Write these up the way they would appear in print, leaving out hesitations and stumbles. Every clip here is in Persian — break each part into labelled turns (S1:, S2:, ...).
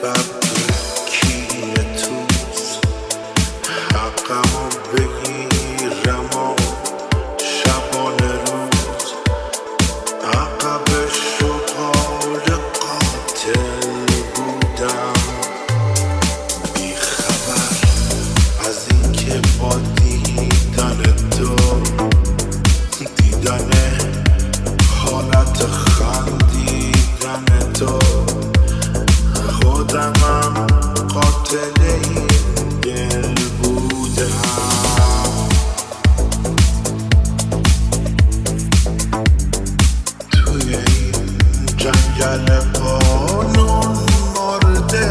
S1: کیه توست حقمو بگیرم و شبانه روز عقب شغال قاتل بودم بیخبر از اینکه با دیدن تو دیدن حالت خندیدن تو خودمم قاتل این دل بودم توی این جنگل قانون مرده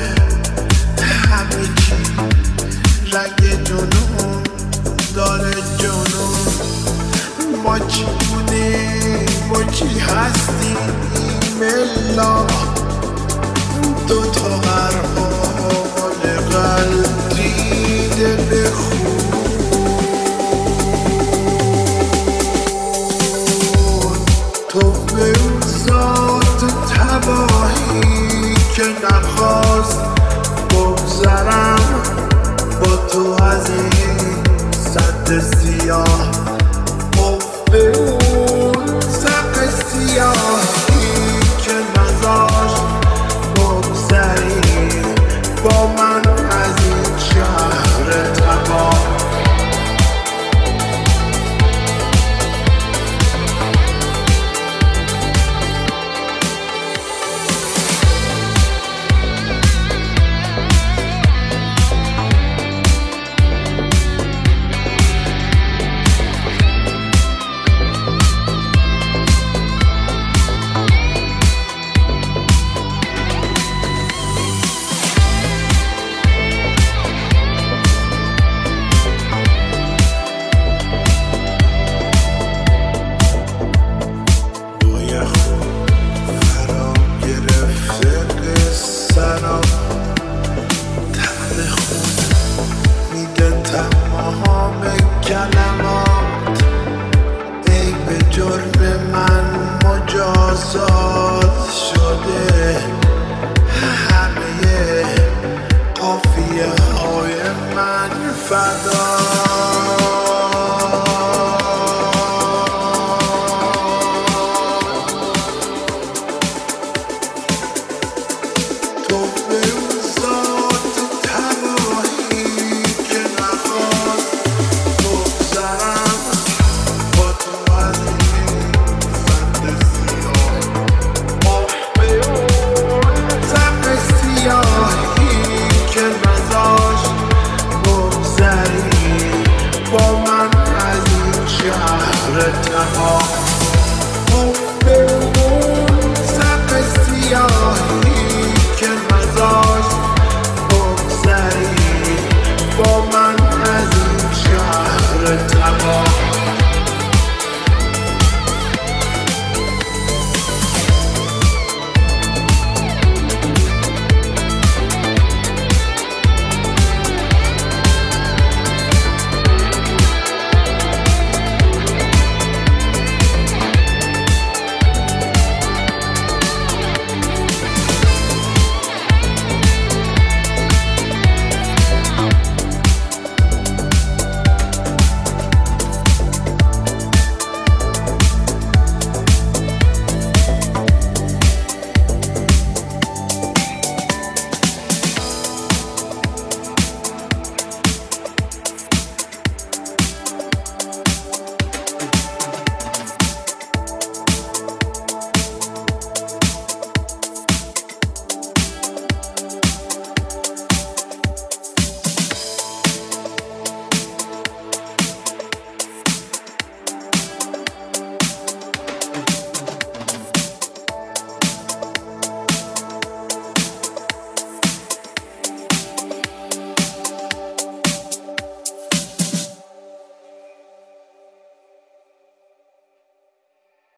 S1: همه چی رنگ جنون داره جنون ما چی بودیم ما چی هستیم الا دوتا هرحال قلبی دل خون تو به اون ذات تباهی که نخواست بگذرم با تو از این سد سیاه به اون سق سیاهی که نذاشت بگذری با من از این شهر تباه کلمات ای به جرم من مجازات